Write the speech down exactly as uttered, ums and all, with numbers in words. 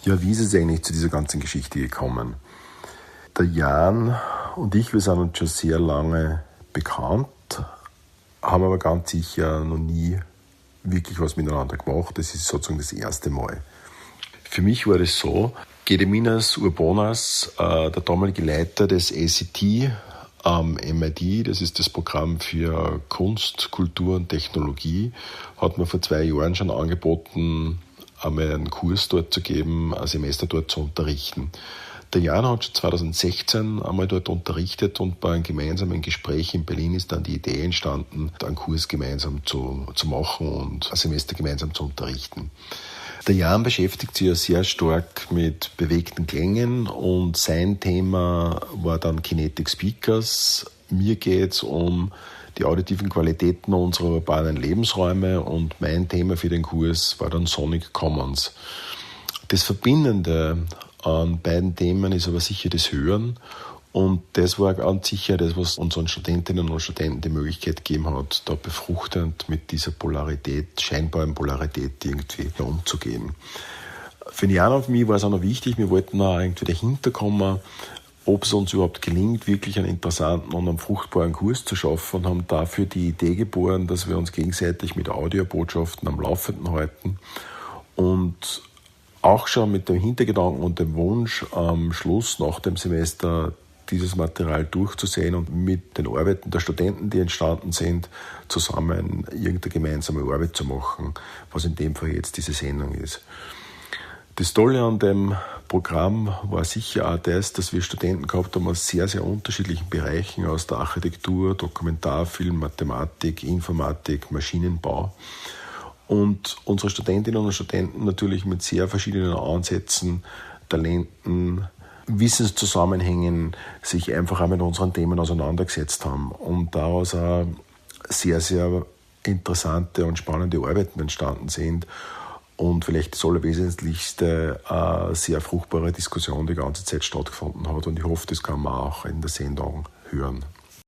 Ja, wie ist es eigentlich zu dieser ganzen Geschichte gekommen? Der Jan und ich, wir sind uns schon sehr lange bekannt, haben aber ganz sicher noch nie wirklich was miteinander gemacht. Das ist sozusagen das erste Mal. Für mich war das so, Gediminas Urbonas, äh, der damalige Leiter des A C T am M I T, das ist das Programm für Kunst, Kultur und Technologie, hat mir vor zwei Jahren schon angeboten, einmal einen Kurs dort zu geben, ein Semester dort zu unterrichten. Der Jan hat schon zweitausendsechzehn einmal dort unterrichtet und bei einem gemeinsamen Gespräch in Berlin ist dann die Idee entstanden, einen Kurs gemeinsam zu, zu machen und ein Semester gemeinsam zu unterrichten. Der Jan beschäftigt sich ja sehr stark mit bewegten Klängen und sein Thema war dann Kinetic Speakers. Mir geht es um die auditiven Qualitäten unserer urbanen Lebensräume und mein Thema für den Kurs war dann Sonic Commons. Das Verbindende an beiden Themen ist aber sicher das Hören und das war ganz sicher das, was unseren Studentinnen und Studenten die Möglichkeit gegeben hat, da befruchtend mit dieser Polarität, scheinbaren Polarität irgendwie umzugehen. Für den Jan und mich war es auch noch wichtig, wir wollten auch irgendwie dahinter kommen, ob es uns überhaupt gelingt, wirklich einen interessanten und einen fruchtbaren Kurs zu schaffen und haben dafür die Idee geboren, dass wir uns gegenseitig mit Audiobotschaften am Laufenden halten und auch schon mit dem Hintergedanken und dem Wunsch, am Schluss nach dem Semester dieses Material durchzusehen und mit den Arbeiten der Studenten, die entstanden sind, zusammen irgendeine gemeinsame Arbeit zu machen, was in dem Fall jetzt diese Sendung ist. Das Tolle an dem Programm war sicher auch das, dass wir Studenten gehabt haben aus sehr, sehr unterschiedlichen Bereichen, aus der Architektur, Dokumentarfilm, Mathematik, Informatik, Maschinenbau. Und unsere Studentinnen und Studenten natürlich mit sehr verschiedenen Ansätzen, Talenten, Wissenszusammenhängen sich einfach auch mit unseren Themen auseinandergesetzt haben und daraus auch sehr, sehr interessante und spannende Arbeiten entstanden sind und vielleicht das Allerwesentlichste eine sehr fruchtbare Diskussion die ganze Zeit stattgefunden hat und ich hoffe, das kann man auch in der Sendung hören.